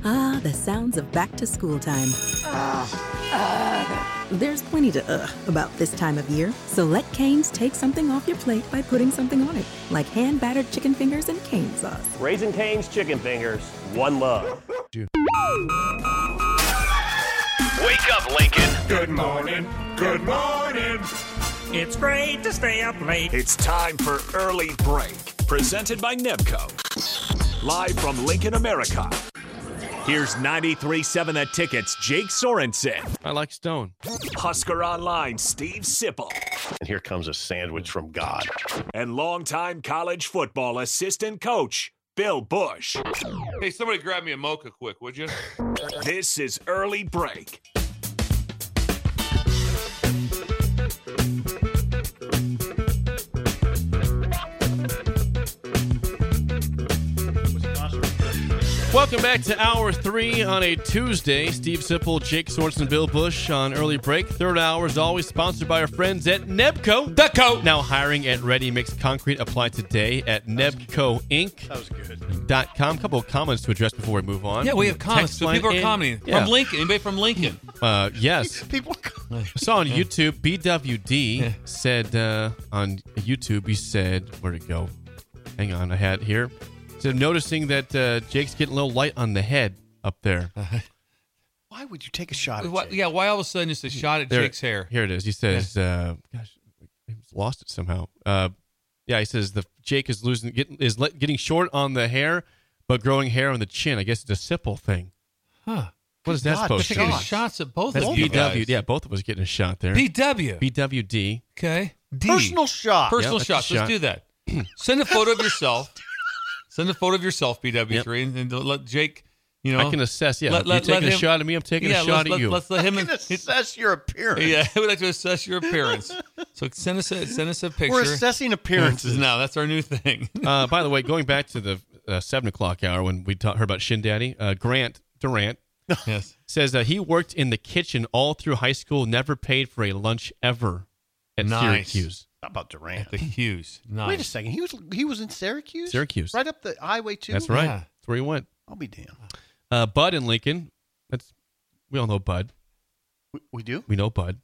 Ah, the sounds of back to school time. There's plenty to about this time of year, so let Cane's take something off your plate by putting something on it, like hand-battered chicken fingers and cane sauce. Raising Cane's chicken fingers, one love. Wake up, Lincoln. Good morning. Good morning. It's great to stay up late. It's time for Early Break, presented by Nebco. Live from Lincoln, America. Here's 93.7 The Ticket's Jake Sorensen. I like Stone. Husker Online, Steve Sipple. And here comes a sandwich from God. And longtime college football assistant coach, Bill Bush. Hey, somebody grab me a mocha quick, would you? This is Early Break. Welcome back to Hour 3 on a Tuesday. Steve Sipple, Jake Sorensen, Bill Bush on Early Break. Third hour is always sponsored by our friends at Nebco. Now hiring at Ready Mix Concrete. Apply today at NebcoInc.com. A couple of comments to address before we move on. Yeah, we have comments. So people are commenting. Yeah. From Lincoln. Anybody from Lincoln? Yes. People. I saw on YouTube, BWD said on YouTube, he said, where'd it go? Hang on, I had it here. So noticing that Jake's getting a little light on the head up there. Why would you take a shot at Why, Jake? yeah, why all of a sudden just a shot at There- Jake's hair? Here it is. He says, gosh, I lost it somehow. Yeah, he says the Jake is getting short on the hair, but growing hair on the chin. I guess it's a Sipple thing. Huh. What is that God, supposed to Taking be? shots at both That's of you BW. guys. Yeah, both of us getting a shot there. BW. BWD. Okay. D. Personal shot. Personal that's a shots. shot. Let's do that. Send a photo of yourself. Send a photo of yourself, BW3, and let Jake, I can assess. Yeah, Let- you're let taking a him- shot at me. I'm taking a shot at you. Let's let him. I can assess your appearance. Yeah, we'd like to assess your appearance. So send us a picture. We're assessing appearances. now. That's our new thing. By the way, going back to the 7 o'clock hour when we heard about Shin Daddy, Grant Durant Yes. says he worked in the kitchen all through high school, never paid for a lunch ever at Nice. Syracuse. How about Durant? The Hughes. Nice. Wait a second. He was in Syracuse? Syracuse. Right up the highway, too? That's right. Yeah. That's where he went. I'll be damned. Bud in Lincoln. We all know Bud. We do? We know Bud.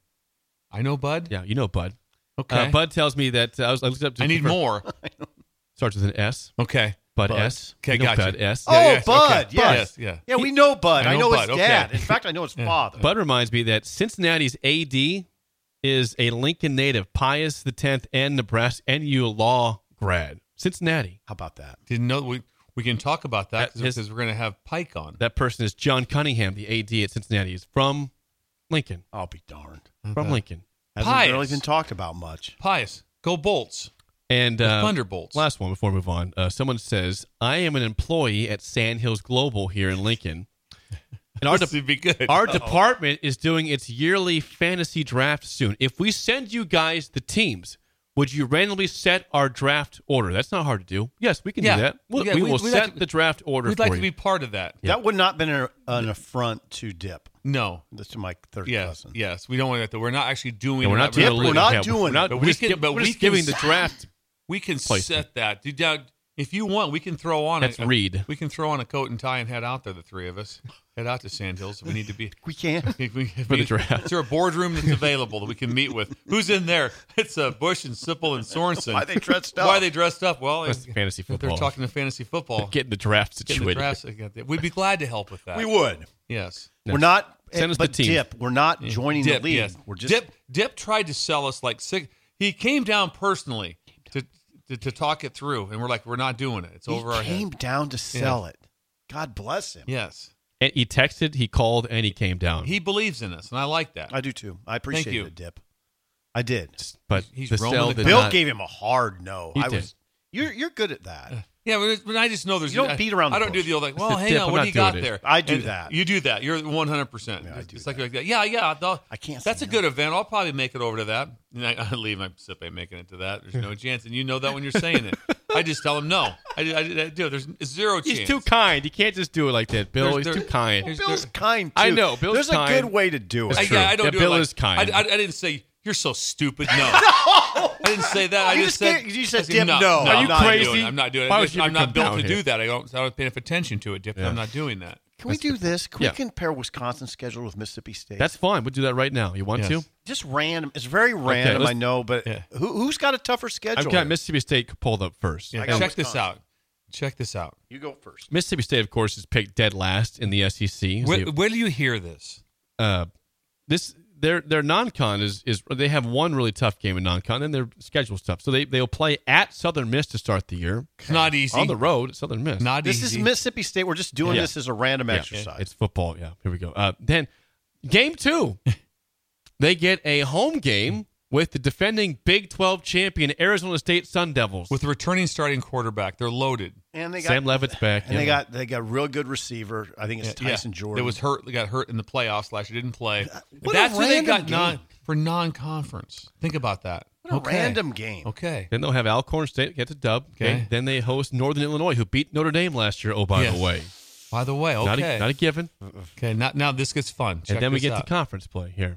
I know, Bud. Yeah, you know Bud. Okay. Bud tells me that I looked up. I need more. Starts with an S. Okay. Bud Bud. S. Okay, You know gotcha. Bud S. Oh, yes, Bud. okay. Yes. Yeah. Yeah, we know Bud. I I know know his Bud, dad. okay. In fact, I know his father. Bud reminds me that Cincinnati's AD is a Lincoln native, Pius X and Nebraska NU law grad. Cincinnati. How about that? Didn't know we can talk about that That is- because we're going to have Pike on. That person is John Cunningham, the AD at Cincinnati. Is from Lincoln. I'll be darned. From Lincoln. Hasn't Pius. really been talked about much. Pius, go Bolts. And Thunderbolts. last one before we move on. Someone says, I am an employee at Sandhills Global here in Lincoln. And our, This would be good. our department is doing its yearly fantasy draft soon. If we send you guys the teams, would you randomly set our draft order? That's not hard to do. Yes, we can Yeah. do that. Yeah, we we'd will like set to- the draft order We'd for like you. to be part of that. Yeah. That would not have been an affront to Dip. No. That's my third Yes. cousin. Yes. We don't want that. We're not actually doing. Yeah, we're not that. doing We're the- not yeah, doing we're not, it. But we're we just, can- but we're we just can giving the s- draft. We can Placement. set that. Dude, Doug, if you want, we can throw on. That's Reed. We can throw on a coat and tie and head out there. The three of us head out to Sandhills if we need to be. We can. If For the draft. Is there a boardroom that's available that we can meet with? Who's in there? It's Bush and Sipple and Sorensen. Why they dressed up? Why are they dressed up? Well, That's fantasy they're football. talking to fantasy football. Getting the draft Getting the situated. drafts. We'd be glad to help with that. We would. Yes. No. We're not. Send us but the team. Dip, we're not joining Dip, the league. yes. We're just. Dip tried to sell us like six. He came down personally to talk it through, and we're like, we're not doing it. It's He over our came head. down to sell it. God bless him. Yes. And he texted, he called, and he came down. He believes in us, and I like that. I do too. I appreciate you. it, Dip. I did. but He's the roaming sell the did Bill not- gave him a hard no. He I did. was. You're good at that. Yeah, but I just know there's. You don't beat around the I don't do bush. the old like. Well, Dip, hang on, I'm what not do you got doing it. there? I do And that. You do that. You're 100%. Yeah, I do It's like that. Yeah. I can't. That's say a no. good event. I'll probably make it over to that. And I leave. My sip ain't making it to that. There's no chance, and you know that when you're saying it. I just tell him no. I do. There's zero chance. He's too kind. You can't just do it like that, Bill. There's- He's too kind. there's- Bill's kind too. I know, Bill's There's kind. a good way to do it. It's true. I don't Yeah, do Bill it like, is kind. I didn't say you're so stupid. No. I didn't say that. I You just just said you said, I said, Dip, no. Are you I'm not crazy? doing it. I'm not doing it. Why would you I'm even not come built down to here? do that. I don't pay enough attention to it, Dip. Yeah. I'm not doing that. Can we do this? Can we compare Wisconsin's schedule with Mississippi State? That's fine. We'll do that right now. You want to? Just random. It's very random, I know, but who's got a tougher schedule? I've got Mississippi State pulled up first. Yeah, check this out. Check this out. You go first. Mississippi State, of course, is picked dead last in the SEC. Where do you hear this? Their non-con is they have one really tough game in non-con, and their schedule's tough. So they'll play at Southern Miss to start the year. It's not easy. On the road at Southern Miss. Not this easy. is Mississippi State. We're just doing this as a random exercise. It's football. Yeah, here we go. Then game 2, they get a home game with the defending Big 12 champion Arizona State Sun Devils. With a returning starting quarterback. They're loaded. And they got Sam Levitt's back. And they got a real good receiver. I think it's Tyson Jordan. That was hurt. They got hurt in the playoffs last year. Didn't play. What That's a who they got random game. for non-conference. Think about that. What a random game. Okay. Then they'll have Alcorn State get the dub. Okay. Then they host Northern Illinois, who beat Notre Dame last year. Oh, by the way. By the way, okay. Not a given. Okay, now this gets fun. Check and then we get out. to conference play here.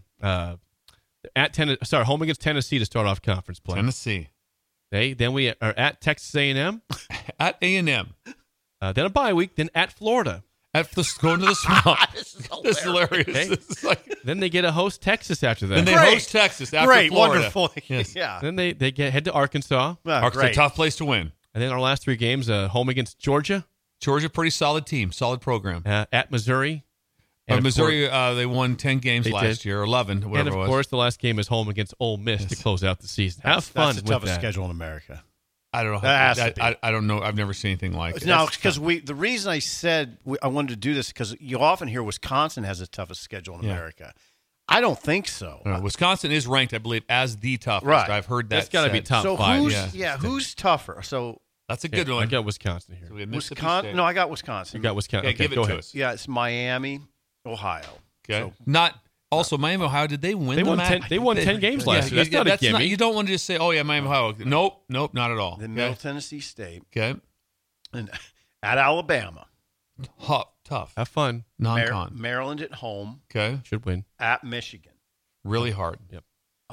Home against Tennessee to start off conference play. Tennessee. Then we are at Texas A&M. At A&M. Then a bye week. Then at Florida. Going to the swamp. This is hilarious. This is hilarious. Then they get to host Texas after that. Then they host Texas after Florida. Wonderful. Yes. Yeah. Then they head to Arkansas. Arkansas, tough place to win. And then our last 3 games, home against Georgia. Georgia, pretty solid team, solid program. At Missouri. And Missouri, they won 10 games last year, 11, whatever and it was. of course, the last game is home against Ole Miss to close out the season. Have fun That's the with toughest that. schedule in America. I don't know. I don't know. I've never seen anything like it. No, because the reason I said I wanted to do this because you often hear Wisconsin has the toughest schedule in America. I don't think so. Wisconsin is ranked, I believe, as the toughest. Right. I've heard that. That's got to be top so 5. who's tougher? So that's a good one. I got Wisconsin here. So we have Wisconsin. No, I got Wisconsin. You got Wisconsin. Okay, give it go to ahead. us. Yeah, it's Miami, Ohio. Okay. So, Not also Miami, Ohio. Did they win? They won 10. They won 10 games last year. That's not a gimme. You don't want to just say, "Oh yeah, Miami, Ohio." Nope, not at all. then Middle Tennessee State. Okay. And at Alabama. Tough. Have fun. Non-con. Maryland at home. Okay. Should win. At Michigan. Really hard. Yep.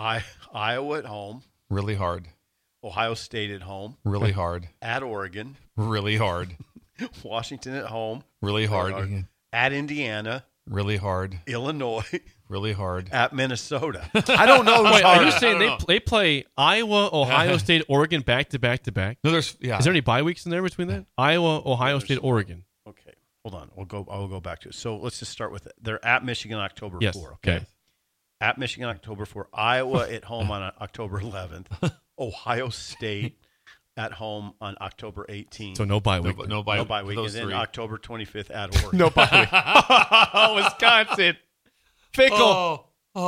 Iowa at home. Really hard. Ohio State at home. Really hard. At Oregon. Really hard. Washington at home. Really hard. At Indiana. Really hard. Illinois. Really hard. At Minnesota. I don't know. Wait, are you saying they play Iowa, Ohio State, Oregon back to back to back? No, there's Is there any bye weeks in there between that? Iowa, Ohio State, Oregon. Okay, hold on. I'll go back to it. So let's just start with it. They're at Michigan October 4. Yes. Okay. At Michigan October 4. Iowa at home on October 11th. Ohio State at home on October 18th. So no bye week. No bye week. And then October 25th at Oregon. No bye week. Oh, Wisconsin. Fickle.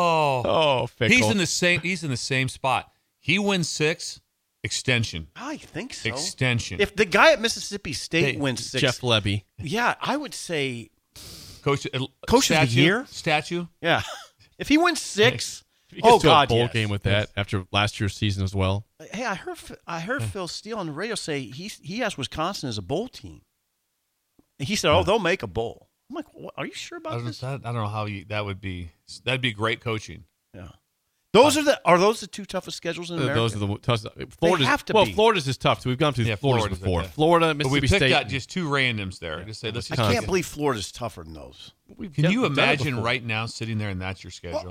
Oh, fickle. He's in the same spot. He wins 6. Extension. I think so. Extension. If the guy at Mississippi State wins 6, Jeff Lebby. Yeah, I would say Coach of the year? Statue. Yeah. If he wins 6, He gets to God, a bowl yes. game with that after last year's season as well. Hey, I heard Phil Steele on the radio say he has Wisconsin as a bowl team. And he said, "Oh, they'll make a bowl." I'm like, what? Are you sure about this? I don't know how that would be. That'd be great coaching. Yeah. Are those the 2 toughest schedules in America? Those are the toughest. Florida's, have to well, be. Florida's is tough. So we've gone through Florida's before. okay. Florida, But Mississippi we picked State. out just 2 randoms there. Just say this. I can't believe Florida's tougher than those. Can you we've done it imagine before. right now sitting there and that's your schedule?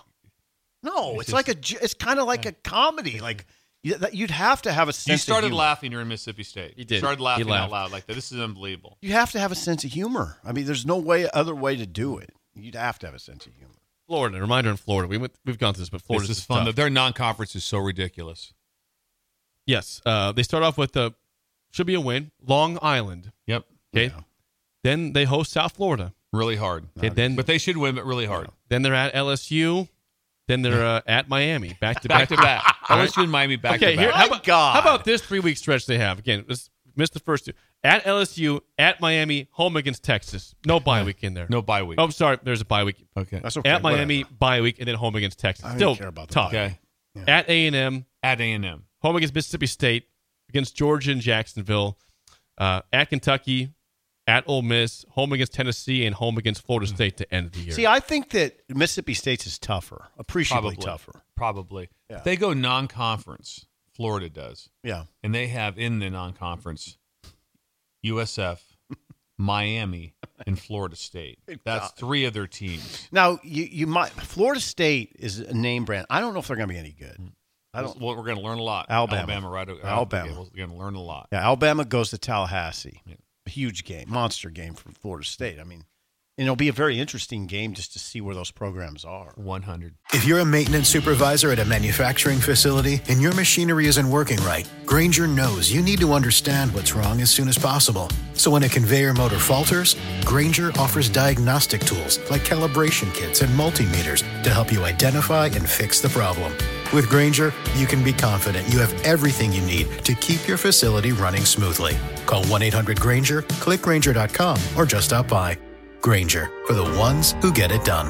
No, it's kind of like a comedy. Like you'd have to have a sense. You started of humor. laughing during Mississippi State. He did. Started He laughing laughed. out loud like that. This is unbelievable. You have to have a sense of humor. I mean, there's no other way to do it. You'd have to have a sense of humor. Florida. Reminder in Florida. We've gone through this, but Florida's This is fun. tough. Their non-conference is so ridiculous. Yes. They start off with should be a win. Long Island. Yep. Okay. Yeah. Then they host South Florida. Really hard. Okay, then But they should win, but really hard. Then they're at LSU. Then they're at Miami. Back to Back back. to back. LSU and Miami back Okay, to here. back. How about this 3-week stretch they have? Again, let's miss the first 2. At LSU, at Miami, home against Texas. No bye week in there. No bye week. Oh, sorry. There's a bye week. Okay. That's okay. At Miami, whatever. bye week, and then home against Texas. I don't Still care about the tough. bye Okay. At A&M, At A&M. home against Mississippi State, against Georgia and Jacksonville, at Kentucky, at Ole Miss, home against Tennessee, and home against Florida State to end the year. See, I think that Mississippi State's is tougher, appreciably tougher. Probably. Yeah. If they go non-conference, Florida does. Yeah. And they have in the non-conference USF, Miami, and Florida State. That's 3 of their teams. Now, you might Florida State is a name brand. I don't know if they're going to be any good. Well, we're going to learn a lot. Alabama. Right? Alabama. We're going to learn a lot. Yeah, Alabama goes to Tallahassee. Yeah. A huge game, monster game for Florida State. I mean, and it'll be a very interesting game just to see where those programs are. 100. If you're a maintenance supervisor at a manufacturing facility and your machinery isn't working right, Grainger knows you need to understand what's wrong as soon as possible. So when a conveyor motor falters, Grainger offers diagnostic tools like calibration kits and multimeters to help you identify and fix the problem. With Grainger, you can be confident you have everything you need to keep your facility running smoothly. Call 1-800-GRAINGER, click Grainger.com, or just stop by. Grainger, for the ones who get it done.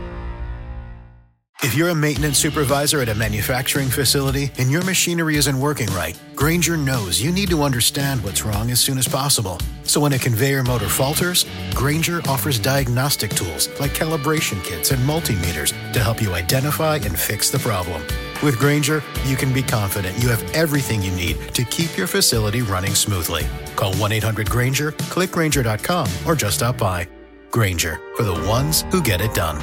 If you're a maintenance supervisor at a manufacturing facility and your machinery isn't working right, Grainger knows you need to understand what's wrong as soon as possible. So when a conveyor motor falters, Grainger offers diagnostic tools like calibration kits and multimeters to help you identify and fix the problem. With Grainger, you can be confident you have everything you need to keep your facility running smoothly. Call 1-800-GRAINGER, click Grainger.com, or just stop by. Grainger, for the ones who get it done.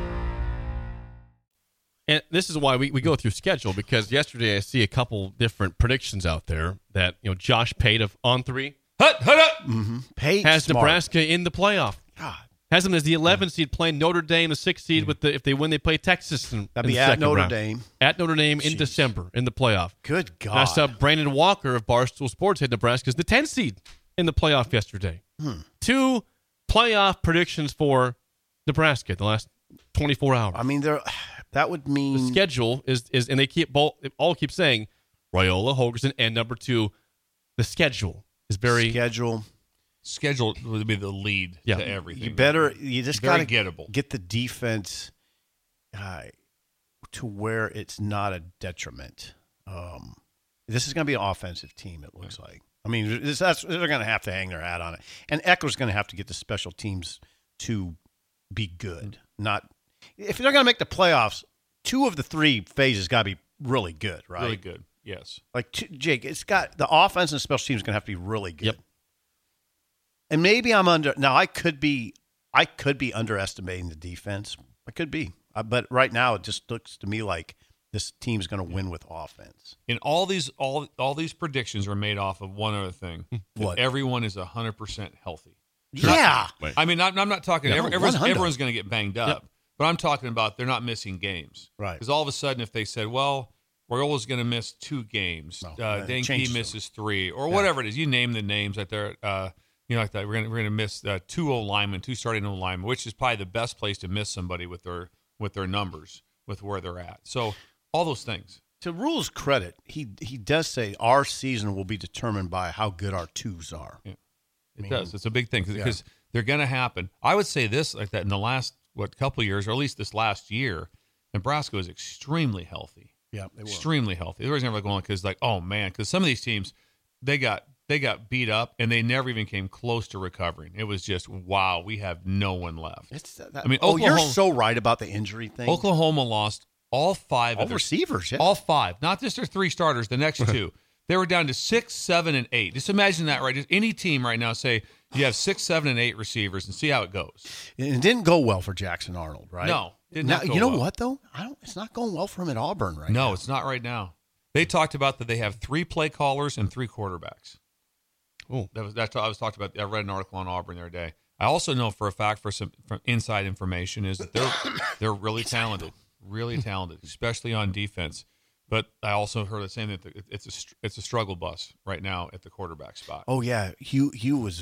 And this is why we go through schedule, because yesterday I see a couple different predictions out there that, Josh Pate of On 3 Pate has smart. Nebraska in the playoff. God. Has them as the 11th seed playing Notre Dame, the 6th seed. If they win, they play Texas. That'd in be the at second Notre round. Dame. At Notre Dame in Jeez. December in the playoff. Good God. And I saw Brandon Walker of Barstool Sports had Nebraska as the 10th seed in the playoff yesterday. 2 playoff predictions for Nebraska the last 24 hours. I mean, that would mean The schedule is and they all keep saying Raiola, Holgorsen, and number 2, the schedule is very Schedule would be the lead to everything. You just got to gettable. Get the defense to where it's not a detriment. This is going to be an offensive team, it looks like. I mean, they're going to have to hang their hat on it. And Eckler's going to have to get the special teams to be good. If they're going to make the playoffs, 2 of the 3 phases got to be really good, right? Really good, yes. Like, Jake, it's got the offense and special teams is going to have to be really good. Yep. And maybe I could be underestimating the defense. I could be. But right now it just looks to me like this team's going to win with offense. And all these predictions are made off of one other thing. What? Everyone is 100% healthy. Yeah. I mean, I'm not talking everyone's 100. going to get banged up, but I'm talking about they're not missing games. Right. Because all of a sudden if they said, well, Raiola's going to miss 2 games, Dane Key misses 3, or whatever it is. You name the names that they're like that. We're going to miss 2 O-linemen, 2 starting O-linemen, which is probably the best place to miss somebody with their numbers, with where they're at. So all those things. To Rule's credit, he does say our season will be determined by how good our 2s are. Yeah. It does. It's a big thing because they're going to happen. I would say this like that in the last couple of years, or at least this last year, Nebraska was extremely healthy. Yeah, they were. Extremely healthy. There was never going because oh man, because some of these teams they got beat up and they never even came close to recovering. It was just wow, we have no one left. You're so right about the injury thing. Oklahoma lost all 5 of their receivers. Yeah. All 5, not just their 3 starters. The next 2, they were down to 6, 7, and 8. Just imagine that, right? Just any team right now, say you have 6, 7, and 8 receivers, and see how it goes. It didn't go well for Jackson Arnold, right? No, you know what though? It's not going well for him at Auburn right now. No, it's not right now. They talked about that they have 3 play callers and 3 quarterbacks. Oh, that's what I was talking about. I read an article on Auburn the other day. I also know for a fact from inside information is that they're really talented, especially on defense. But I also heard the same that it's a struggle bus right now at the quarterback spot. Oh yeah, Hugh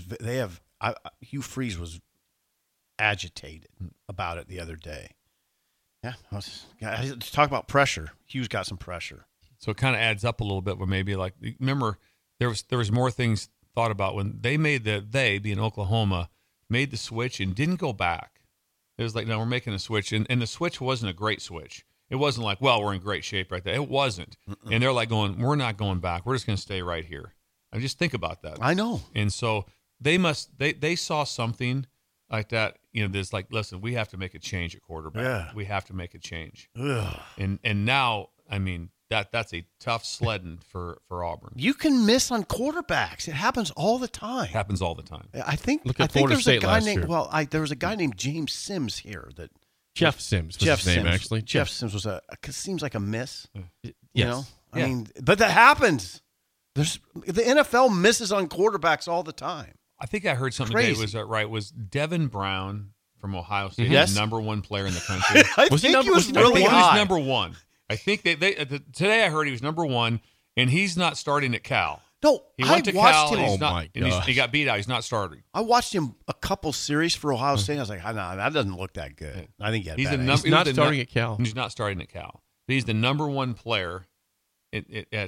Freeze was agitated about it the other day. Yeah, let's talk about pressure. Hugh's got some pressure, so it kind of adds up a little bit. Where maybe like remember there was more things thought about when they made being Oklahoma made the switch and didn't go back. It was like, no, we're making a switch, and the switch wasn't a great switch. It wasn't like, well, we're in great shape right there. It wasn't. And they're like going, we're not going back. We're just going to stay right here. I just think about that. I know. And so they saw something like that. There's like, listen, we have to make a change at quarterback. Yeah. We have to make a change. Ugh. And now, I mean, that's a tough sledding for Auburn. You can miss on quarterbacks. It happens all the time. Happens all the time. I think. Look at I think Florida there's State a guy last named. year. Well, there was a guy named James Sims here that. Jeff Sims was Jeff his name, Sims. actually. Jeff Sims was seems like a miss. Yes. You know, I Yeah. mean, but that happens. The NFL misses on quarterbacks all the time. I think I heard something Crazy. today. Was Devin Brown from Ohio State Yes. the number one player in the country? I Was he think number- he was was he number really He one? was high. number one. I think today I heard he was number one, and he's not starting at Cal. No, He I went to watched Cal, him. and, he's Oh, not, my and gosh. he got beat out. He's not starting. I watched him a couple series for Ohio State. I was like, no, that doesn't look that good. I think he had He's bad the aim. number. He's not the starting at Cal. He's not starting at Cal. But he's the number one player in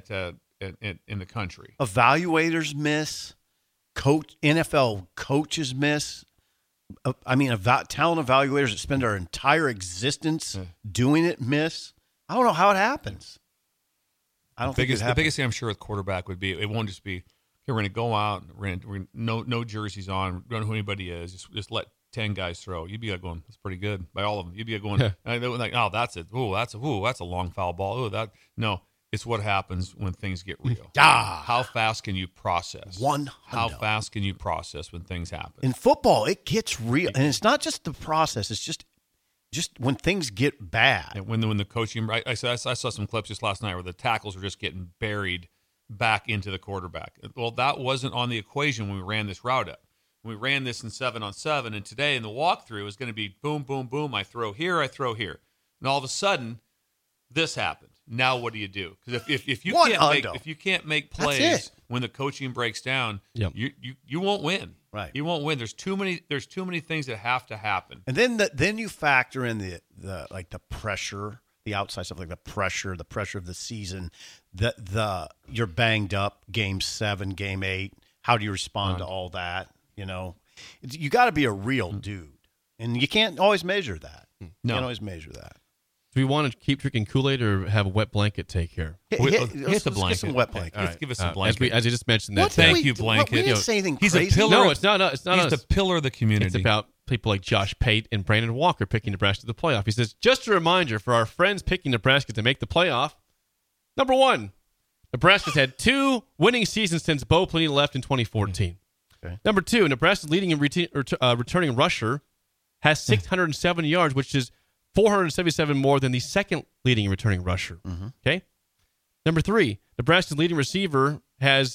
the country. Evaluators miss. NFL coaches miss. I mean, talent evaluators that spend their entire existence doing it miss. I don't know how it happens. I don't think it The happens. biggest thing I'm sure with quarterback would be it won't just be, okay, we're going to go out, we're gonna no jerseys on, we don't know who anybody is, just let 10 guys throw. You'd be like going, that's pretty good by all of them. You'd be going, and they were like, oh, that's it. Oh, that's a long foul ball. Oh, that no. It's what happens when things get real. How fast can you process? How fast can you process when things happen? In football, it gets real, and it's not just the process. It's just when things get bad. And when the coaching, I saw some clips just last night where the tackles were just getting buried back into the quarterback. Well, that wasn't on the equation when we ran this route up. We ran this in 7-on-7, and today in the walkthrough is going to be boom, boom, boom. I throw here, and all of a sudden, this happened. Now what do you do? Because if you can't make plays when the coaching breaks down, you won't win. Right. You won't win. There's too many things that have to happen. And then you factor in the pressure, the outside stuff, like the pressure of the season. You're banged up. Game 7, Game 8. How do you respond to all that? You know, you got to be a real dude, and you can't always measure that. No. You can't always measure that. Do we want to keep drinking Kool-Aid or have a wet blanket take care? Hit the Let's blanket. get some wet blanket. All right. Give us some blanket. As you just mentioned that. Thank you, blanket. We didn't say anything He's a crazy. pillar. No, it's not. It's not He's us. the pillar of the community. It's about people like Josh Pate and Brandon Walker picking Nebraska to the playoff. He says, just a reminder for our friends picking Nebraska to make the playoff. Number 1, Nebraska's had 2 winning seasons since Bo Pelini left in 2014. Okay. Number 2, Nebraska's leading and returning rusher has 607 yards, which is 477 more than the second leading and returning rusher. Okay. Number 3, Nebraska's leading receiver had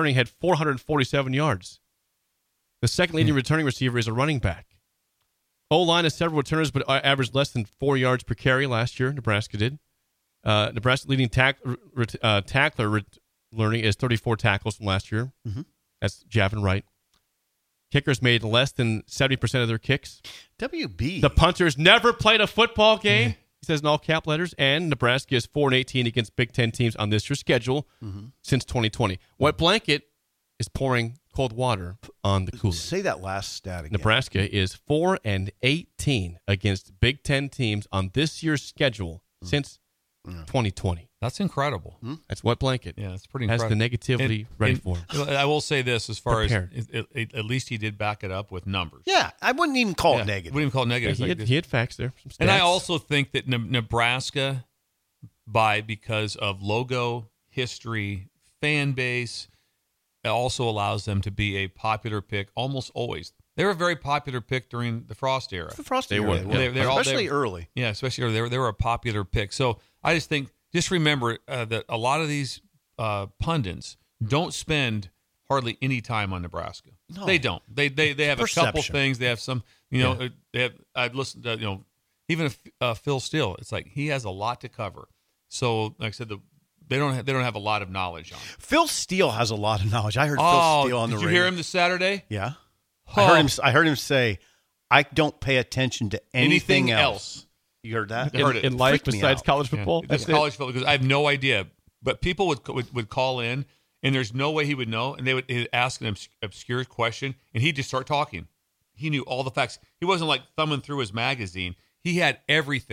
447 yards. The second leading returning receiver is a running back. O-line has several returners, but averaged less than 4 yards per carry last year. Nebraska did. Nebraska's leading tackler learning is 34 tackles from last year. That's Javin Wright. Kickers made less than 70% of their kicks. WB. The punters never played a football game. He says in all cap letters. And Nebraska is 4-18 against Big Ten teams on this year's schedule since 2020. Wet blanket is pouring cold water on the Kool-Aid. Say that last stat again. Nebraska is 4-18 against Big Ten teams on this year's schedule since 2020. That's incredible. That's wet blanket. Yeah, it's pretty Has incredible. the negativity ready for him. I will say this, as far Prepared. as at least he did back it up with numbers. Yeah, I wouldn't even call it negative. Wouldn't even call it negative. He, It's like he had facts there. Some and I stats. also think that Nebraska, because of logo, history, fan base, it also allows them to be a popular pick almost always. They were a very popular pick during the Frost era. The Frosty They era, were, they yeah. especially early. Yeah, especially early. They were a popular pick. So I just think, just remember that a lot of these pundits don't spend hardly any time on Nebraska. No. They don't. They have a couple Perception. things. They have some, I've listened to, even Phil Steele, it's like he has a lot to cover. So like I said, they don't have a lot of knowledge on it. Phil Steele has a lot of knowledge. I heard Phil Steele on the did you radio. hear him this Saturday? Yeah. Oh. I heard him say, I don't pay attention to anything else. You heard that? Heard it. in life Freaked me besides out. college football. That's college football, because I have no idea. But people would call in, and there's no way he would know, and he'd ask an obscure question, and he'd just start talking. He knew all the facts. He wasn't like thumbing through his magazine. He had everything,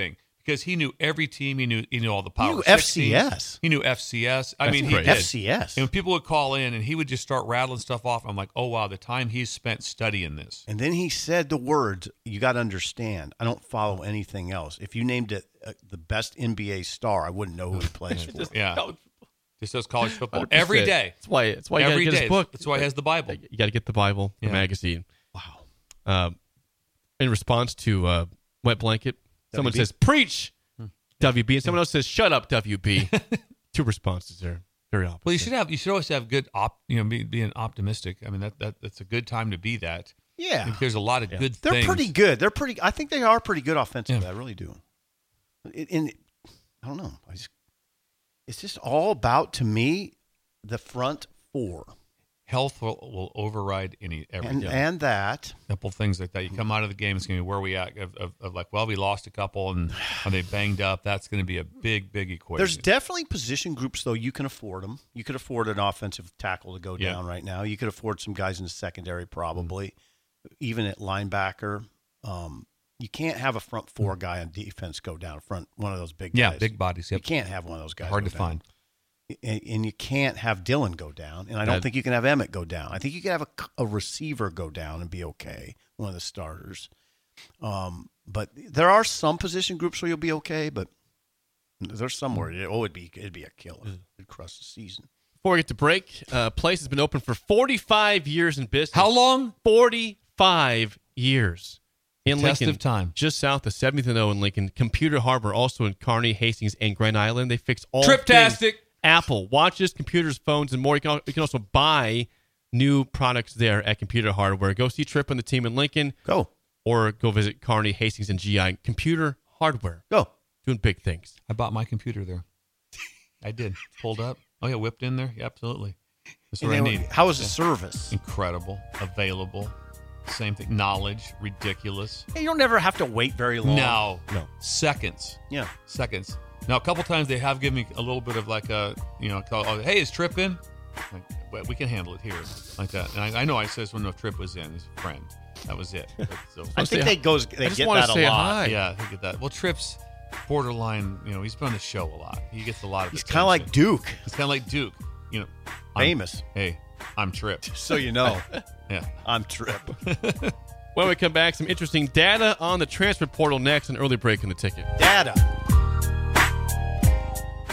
because he knew every team. He knew all the Power. He knew 16. FCS. He knew FCS. I mean, he great. did. FCS. And when people would call in, and he would just start rattling stuff off, I'm like, oh wow, the time he's spent studying this. And then he said the words, you got to understand, I don't follow anything else. If you named it the best NBA star, I wouldn't know who he plays for. Yeah. Just says college football 100%. every day. That's why you got to Every get day. his book. That's why he has the Bible. You got to get the Bible, the Yeah. magazine. Wow. In response to Wet Blanket, someone WB? says, preach, WB, and someone else says, shut up, WB. Two responses there. Very opposite. Well, you should always have good being optimistic. I mean, that's a good time to be that. I Yeah. think there's a lot of good They're things. pretty good. I think they are pretty good offensively. Yeah. I really do. I don't know. It's just all about, to me, the front four. Health will override everything. And that. Simple things like that. You come out of the game, it's going to be where we at of like, well, we lost a couple and are they banged up? That's going to be a big, big equation. There's definitely position groups, though, you can afford them. You could afford an offensive tackle to go Yeah. down right now. You could afford some guys in the secondary probably, even at linebacker. You can't have a front four guy on defense go down front, one of those big guys. Yeah, big bodies. You Yep. can't have one of those guys Hard go to down. find. And you can't have Dylan go down. And I don't think you can have Emmett go down. I think you can have a receiver go down and be okay, one of the starters. But there are some position groups where you'll be okay, but there's somewhere it'd be a killer. It'd crush the season. Before we get to break, place has been open for 45 years in business. How long? 45 years. In Test Lincoln, of time. just south of 70th and O in Lincoln. Computer Harbor, also in Kearney, Hastings, and Grand Island. They fix all Triptastic. things Apple, watches, computers, phones, and more. You can also buy new products there at Computer Hardware. Go see Tripp and the team in Lincoln. Go. Or go visit Kearney, Hastings, and GI. Computer Hardware. Go. Doing big things. I bought my computer there. I did. Pulled up. Oh, yeah, whipped in there. Yeah, absolutely. That's what I need. How was the service? Incredible. Available. Same thing. Knowledge. Ridiculous. Hey, you'll never have to wait very long. No. Seconds. Yeah. Seconds. Now, a couple times they have given me a little bit of like a, call, hey, is Tripp in? Like, well, we can handle it here. Like that. And I know I says when no Tripp was in, his friend. That was it. So, I think they just get wanna that a say lot. hi. yeah, they get that. Well, Tripp's borderline, he's been on the show a lot. He gets a lot of He's attention. kind of like Duke. He's kind of like Duke. Famous. I'm Tripp. So you know. Yeah. I'm Tripp. When we come back, some interesting data on the transfer portal next, an early break in the ticket. Data.